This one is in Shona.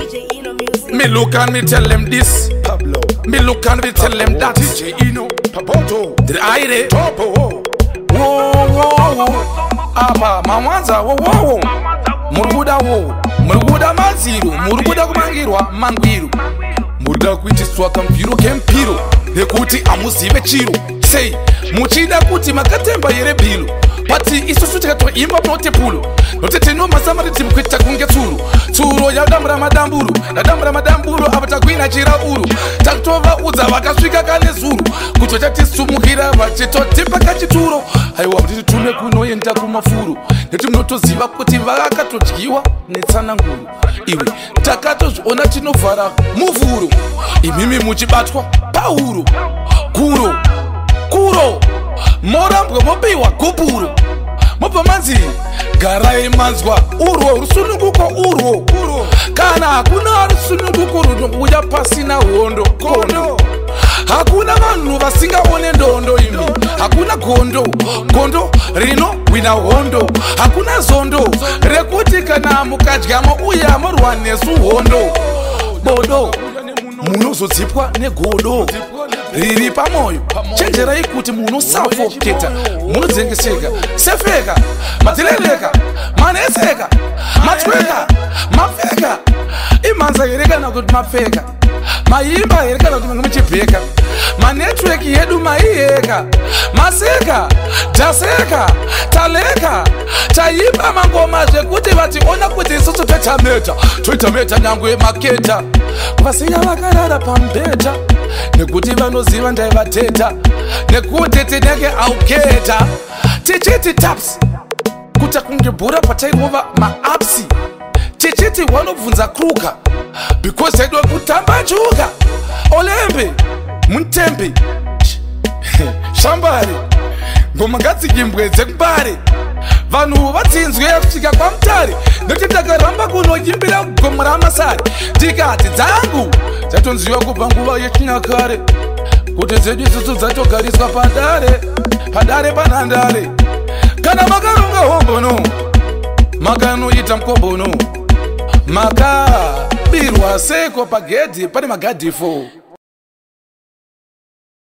Me look and me tell them this. Pablo. Me look and me tell them that. DJ Ino. Papoto. Did I de? Topo. Whoa. Aba mawanza whoa. Muruguda wo. Muruguda maziru. Muruguda kumangirwa mangiru. Muruguda kuitiswa kampiro kempiro. Nekuti amuzive chiro. Say muchida kuti makatemba yere bilu. Pati isusu tikato imba note pulo. Note teno masamari timkwita kunge tulu. Turo ya damra madamburu abata kuina chira uru. Taktova uza wakaswika kane zuru. Kutocha tisumukira vachito tipa kachituro. Haiwa mtiti tume kuno yenda kumafuru. Netu mnoto ziva kuti vaka tojiwa netsana nguru. Iwe takato zona tinovara muvuru. Imimi muchibatwa pauru. Kuro morambwa mobiwa kupuru mopa manzi garai manzwa urwo rusununguko urwo kana hakuna rusununguko runobuya pasina hondo kondo hakuna vanhu vasingaone ndondo imi hakuna gondo rino wina hondo hakuna zondo rekuti kana mukadyamo uyamo rwanesu hondo bodo munozodzipwa negodo riri pamoyo chenjerai kuti munosafoketa munodzengeseka sefeka madzileleka maneseka matweka mapfeka imanza here kana kuti mapfeka maimba here kana kuti muchibheka manetwork yedu maiyeka maseka taseka taleka taimba mangoma zvekuti vationa kuti isusu toita meta nyangwe maketa vasiya vakarara pambeta nekuti vanoziva ndaivateta nekuti tinenge auketa tichiti taps kuta kunge bhura patairova maapsi tichiti wanobvunza kruka because edo kutamba njuka olembe mutembe shambari ngoma ngadzikimbwedze kubare vanhu vatsinzwe kusvika kwamutare nekuti takaramba kunoyimbira gomo ramasari tikati dzangu dzatonziva kubva nguva yechinyakare kuti dzedu isusu dzatogariswa padare panhandare kana makaronga hombono makanoita mukombono makabirwa seko pagedhi pane magadhifo